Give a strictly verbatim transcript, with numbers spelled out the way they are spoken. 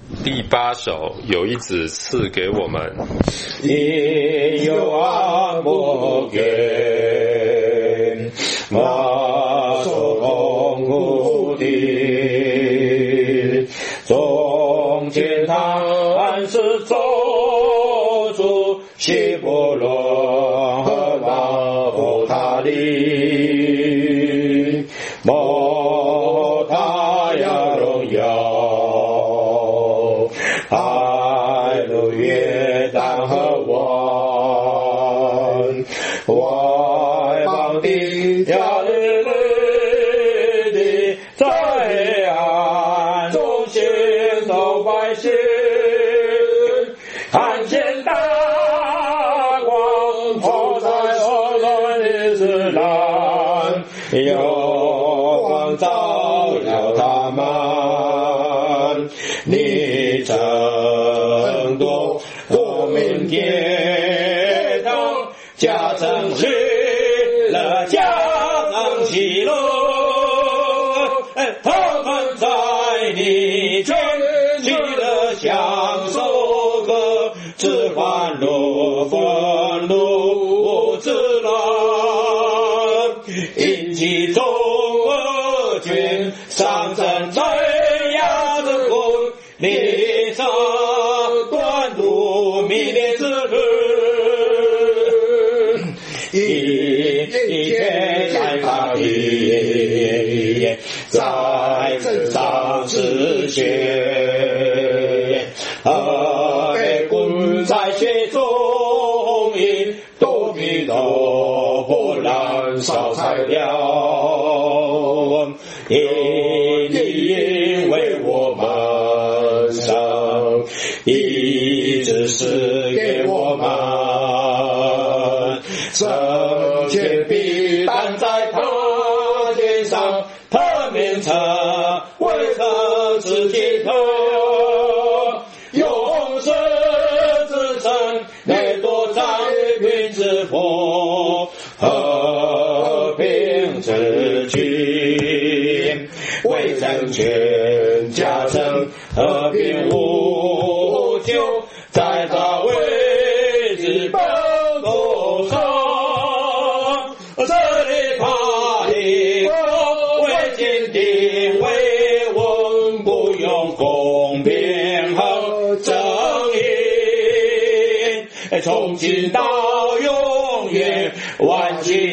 第八首有一子赐给我们， 因有爱莫给马受痛苦的，从前他是走出希伯伦和马弗他利，莫他要荣耀。爱如约旦河湾，外邦的家里的在黑暗中行走百姓，看见大光照在所罗的之蓝，有光照耀他们，你争夺国民给到家城喜乐，家城喜乐，他们在你中喜乐享受个只欢乐愤怒之乐，引起中俄军上阵在亚的国你上端入迷恋之日，一天在大地在身上止血，而被滚在血中，一都比都不燃烧材料，因因为我们生一直是给我们圣洁必担在他肩上，他名称为何是尽头，永生之神内多在云之父，和平之君，为成全家成和平无咎，在他位置报头上，这里他的国为坚定为稳不用公平和正义，从今到永远万金